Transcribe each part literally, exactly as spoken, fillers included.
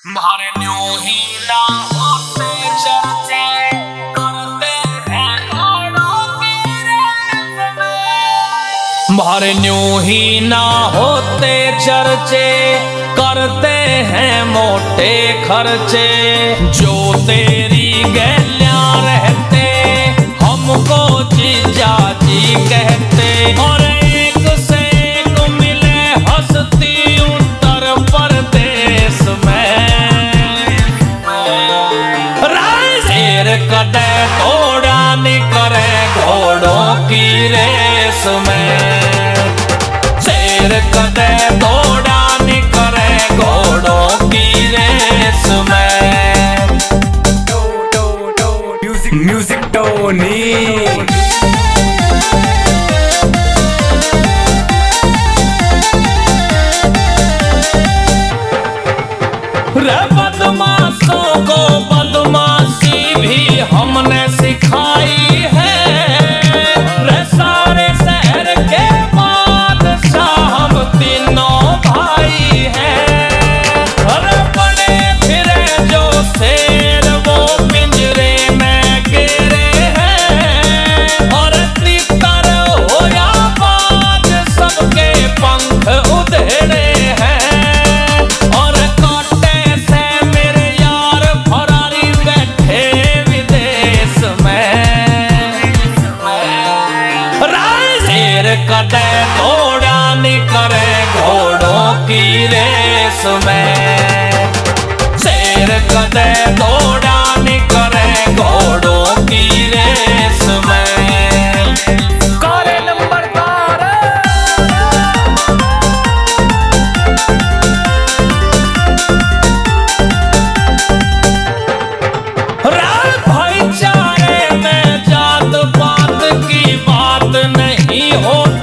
मारे न्यू ही ना होते चर्चे करते हैं घोड़ों की रेस में। मारे न्यू ही ना होते चर्चे करते हैं मोटे खर्चे। जो तेरी गैलियां रहते हमको जीजा जी कहते। और एक से एक मिले हंसती उत्तर प्रदेश में। शेर कदे घोड़ा नहीं करे घोड़ों की रेस में। शेर कदे घोड़ा नहीं करे घोड़ों की रेस में। म्यूजिक म्यूजिक टोनी रे बदमाशों को बदमाशी भी हमने सिखाई है। रे सारे शहर के बादशाह हम तीनों भाई हैं। अरे बड़े फिरे जो शेर वो पिंजरे में गिरे हैं। और तीतर हो या बाज सबके पंख उधेड़े हैं। कदे घोड़ा नहीं करे घोड़ों की रेस में। शेर कदे घोड़ा नहीं करे घोड़ों की रेस में। कारे नंबरदार राय भाईचारे में जात पात की बात नहीं होती।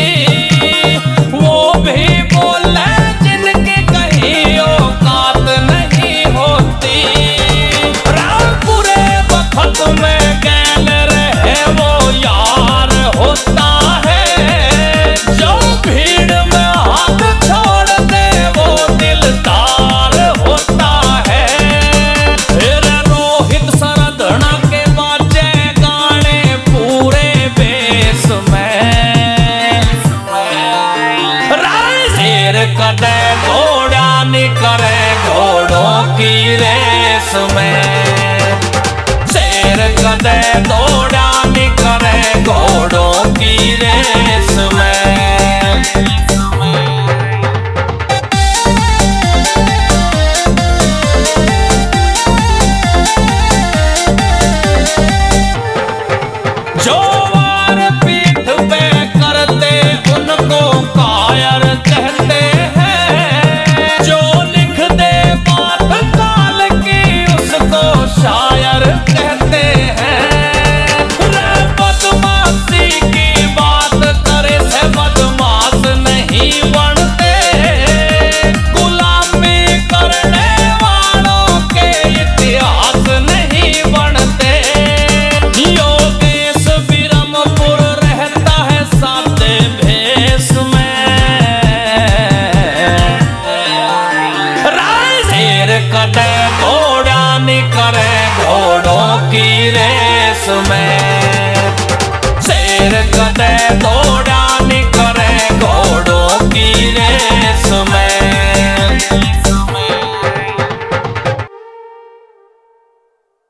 में गैल रहे वो यार होता है। जो भीड़ में हाथ छोड़ दे वो दिलदार होता है। फिर रोहित सरधना के बाजे गाने पूरे बेस में। शेर कदे घोड़ा नहीं करे घोड़ों की रेस में। कदे घोड़ा नहीं करे घोड़ों की रेस में। जो वार पीठ पे करते उनको कायर कहते हैं। जो लिख दे बात काल की उसको शायर कहते हैं। कदे घोड़ा नहीं करे घोड़ों की रेस में। शेर कदे घोड़ा